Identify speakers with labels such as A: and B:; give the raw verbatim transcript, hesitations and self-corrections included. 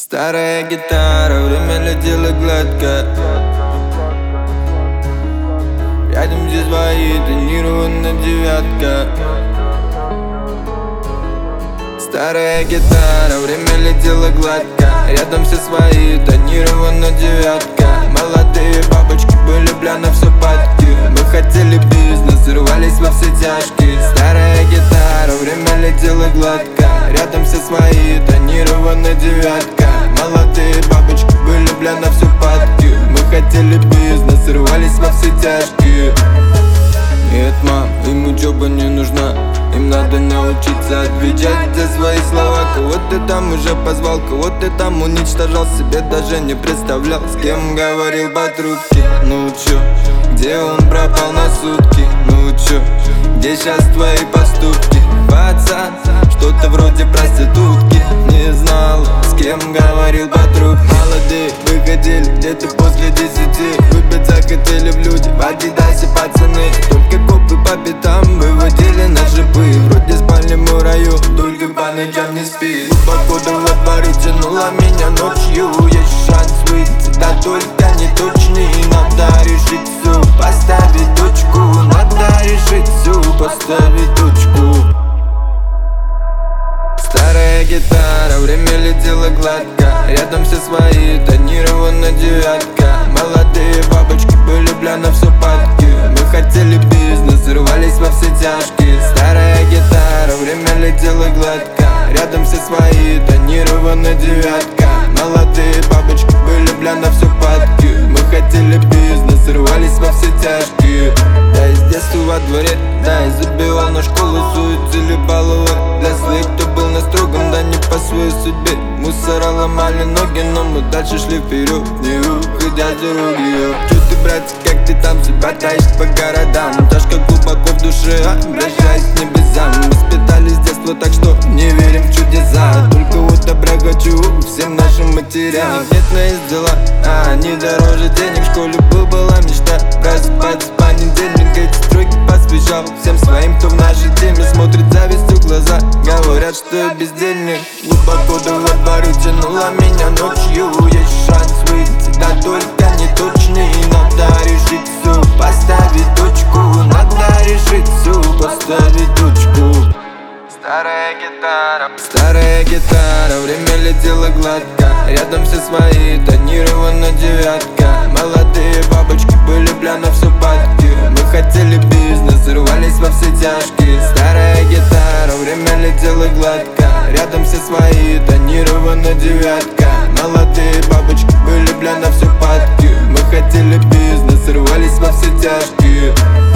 A: Старая гитара, время летело гладко. Рядом здесь свои, тонированная девятка. Старая гитара, время летело гладко. Рядом все свои, тонированная девятка. Молодые бабочки были, бля, на все падки. Мы хотели бизнес, рвались во все тяжкие. Старая гитара, время летело гладко. Рядом все свои, тонированная девятка. Молодые бабочки были, бля, на все падки. Мы хотели бизнес, рвались во все тяжкие. Нет, мам, им учеба не нужна. Им надо научиться отвечать за свои слова. Кого ты там уже позвал, кого ты там уничтожал, себе даже не представлял, с кем говорил по трубке. Ну чё, где он пропал на сутки? Ну чё, где сейчас твои поступки? Пацан, что-то вроде проститутки. Не знал, с кем говорил по трубке. Молодые выходили где-то после десяти. Выпить захотели в люди, в Адидасе пацаны. Только копы по пятам выводили на шипы. Вроде спали мы в раю, только по ночам не спит. Глубоко во дворе тянула меня ночью. Есть шанс выйти, да только не точный. Надо решить всю, поставить точку. Надо решить всю, поставить точку. Старая гитара, время летело гладко. Рядом все свои, тонированная девятка. Молодые бабочки были, бля, на все падки. Мы хотели бизнес, рвались во все тяжкие. Старая гитара, время летело гладко. Рядом все свои, тонированная девятка. Молодые бабочки были, бля, на все падки. Мы хотели бизнес, рвались во все тяжкие. Да, из детства во дворе, да, и забивал на школу, суетили баллы для своих, кто был наструган, да не по своей судьбе. Мусора ломали ноги, но мы дальше шли вперед, не уходя с дороги. Чё ты, братец, как ты там себя таишь по городам? Тяжко глубоко в душе, обращаясь к небесам. Воспитали с детства, так что не верим в чудеса. Только вот добра хочу всем нашим матерям. Нет, на есть дела, а они дороже денег. В школе был, была мечта просыпаться в понедельник. Эти строки посвящал всем своим, кто в нашей теме. Смотрит завистью в глаза, говорят, что я бездельник. Глубоко во дворе тянула меня ночью. Есть шанс выйти, да только не точный. Надо решить всю, поставить точку. Надо решить всю, поставить точку. Старая гитара, старая гитара, время летело гладко. Рядом все свои, тонированная девятка. Молодые бабочки были, бля, на все падки. Мы хотели бизнес, рвались во все тяжкие. Старая гитара, время летело гладко. Рядом все свои, тонированная девятка. Молодые бабочки были, бля, на все падки. Мы хотели бизнес, рвались во все тяжкие.